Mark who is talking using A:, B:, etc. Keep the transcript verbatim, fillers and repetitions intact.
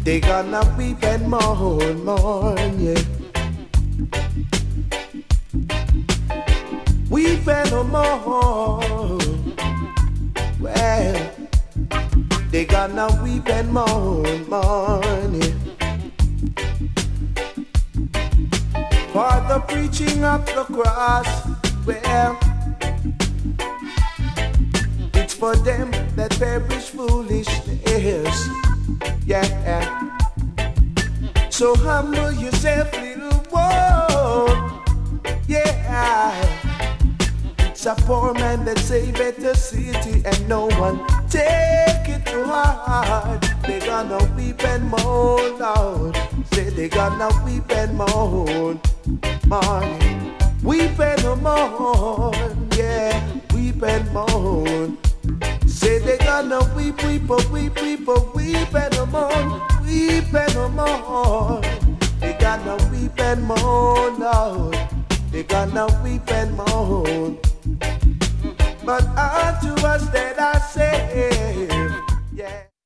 A: They gonna weep and mourn, mourn, yeah. Weep and mourn. Well, they gonna weep and mourn, mourn, yeah. For the preaching of the cross, well, it's for them that perish foolishness. Yeah. So humble yourself, little one. Yeah. It's a poor man that saved the city, and no one take it to heart. They gonna weep and mourn, Lord. Say they gonna weep and mourn, mourn. Weep and mourn, yeah. Weep and mourn. Say they gonna weep, weep, oh, weep, weep, oh, weep and mourn, weep and mourn. They gonna weep and mourn, Lord. They gonna weep and mourn. But unto us that are saved, yeah.